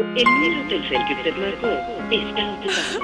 El número Telcel que usted marcó está ocupado.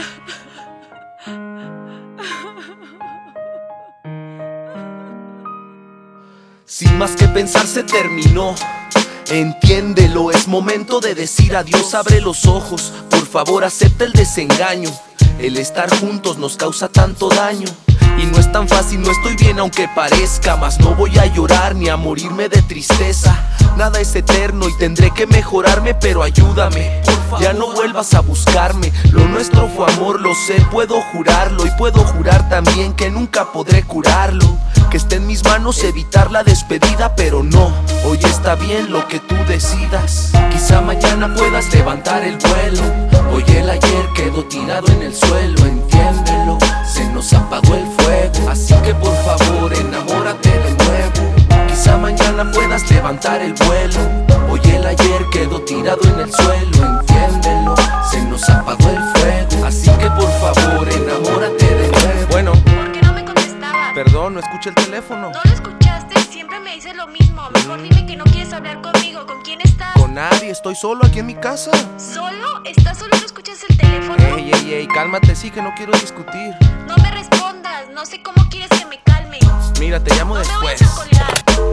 Sin más que pensar se terminó. Entiéndelo, es momento de decir adiós. Abre los ojos, por favor acepta el desengaño. El estar juntos nos causa tanto daño. Y no es tan fácil, no estoy bien aunque parezca. Mas no voy a llorar ni a morirme de tristeza. Nada es eterno y tendré que mejorarme, pero ayúdame, ya no vuelvas a buscarme. Lo nuestro fue amor, lo sé, puedo jurarlo. Y puedo jurar también que nunca podré curarlo. Que esté en mis manos evitar la despedida, pero no, hoy está bien lo que tú decidas. Quizá mañana puedas levantar el vuelo. Hoy el ayer quedó tirado en el suelo, entiéndelo, se nos apagó el fuego. Así que por favor enamórate de nuevo. Quizá mañana puedas levantar el vuelo. Hoy el ayer quedó tirado en el suelo, entiéndelo, se nos apagó el fuego. Así que por favor enamórate de nuevo. Bueno, ¿por qué no me contestabas? perdón, no escuché el teléfono. ¿No lo escuchaste? Siempre me dices lo mismo. Mejor dime que no quieres hablar conmigo. ¿Con quién estás? Con nadie, estoy solo aquí en mi casa. ¿Solo? ¿Estás solo y no escuchas el teléfono? Ey, cálmate, sí que no quiero discutir. No me respondas. No sé cómo quieres que me calme. Mira, te llamo No me después. vayas a colgar.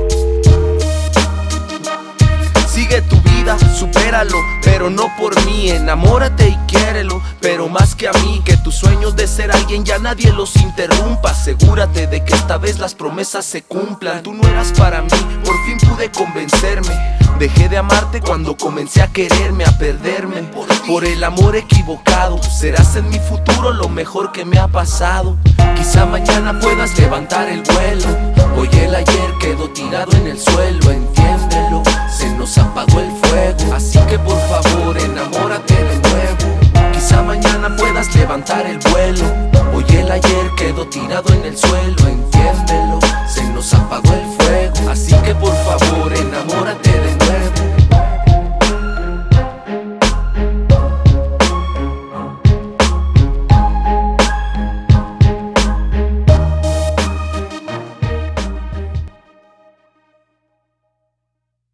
Sigue tu vida, supéralo, pero no por mí. Enamórate y quiérelo, pero más que a mí. Que tus sueños de ser alguien ya nadie los interrumpa. Asegúrate de que esta vez las promesas se cumplan. Tú no eras para mí, por fin pude convencerme. Dejé de amarte cuando comencé a quererme, a perderme por el amor equivocado. Serás en mi futuro lo mejor que me ha pasado. Quizá mañana puedas levantar el vuelo. Hoy el ayer quedó tirado en el suelo, entiéndelo, se nos apagó el fuego. Así que por favor enamórate de nuevo. Quizá mañana puedas levantar el vuelo. Hoy el ayer quedó tirado en el suelo, entiéndelo, se nos apagó el fuego.